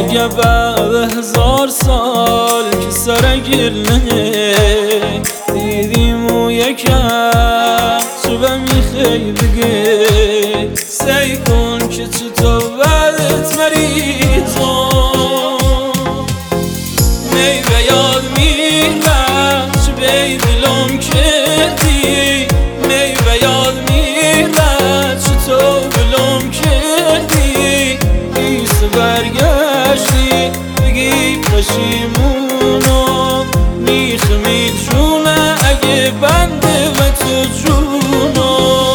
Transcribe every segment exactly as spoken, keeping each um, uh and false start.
اگه بعد هزار سال که سرگیرنه دیدیم و یکم شبه میخوای بگه سعی کن که چطور بعدت مریضم می به یاد میرم چه بی دلم کردی می به یاد میرم چطور دلم کردی ایسه برگشتی بگی پشیمونم میخمی جونه اگه بنده و تو جونم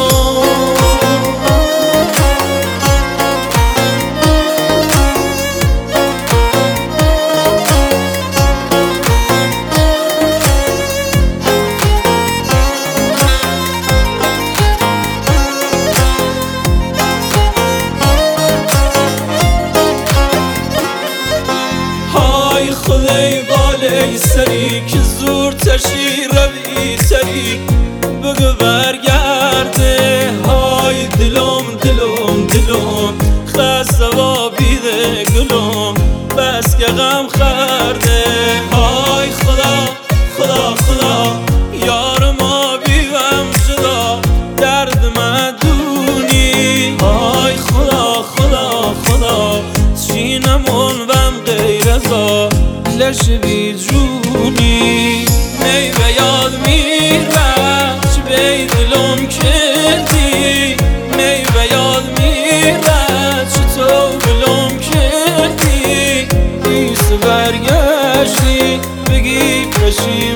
خدای بالای سری که زور تشی روی سری بگو برگرده های دلم دلم دلم خسته و بیده گلم بس که غم خرده های خدا خدا خدا یار ما بیوم جدا درد مدونی های خدا خدا خدا چی نمون وم غیر ازا لش بی جونی می به یاد میرم چه بی دلم کردی می به یاد میرم چطور دلم کردی ایسه برگشتی بگی پشیم